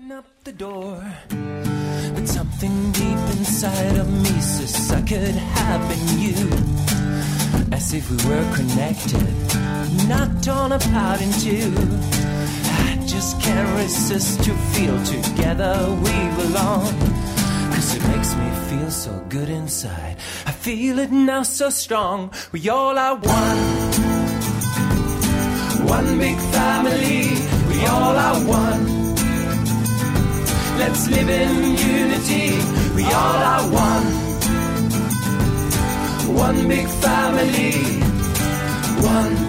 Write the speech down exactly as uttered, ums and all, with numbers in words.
Up the door, but something deep inside of me says I could have been you, as if we were connected, not torn apart in two. I just can't resist to feel together we belong, 'cause it makes me feel so good inside. I feel it now so strong. We all are one, one big family. We all are one. Let's live in unity, we all are one. One big family, one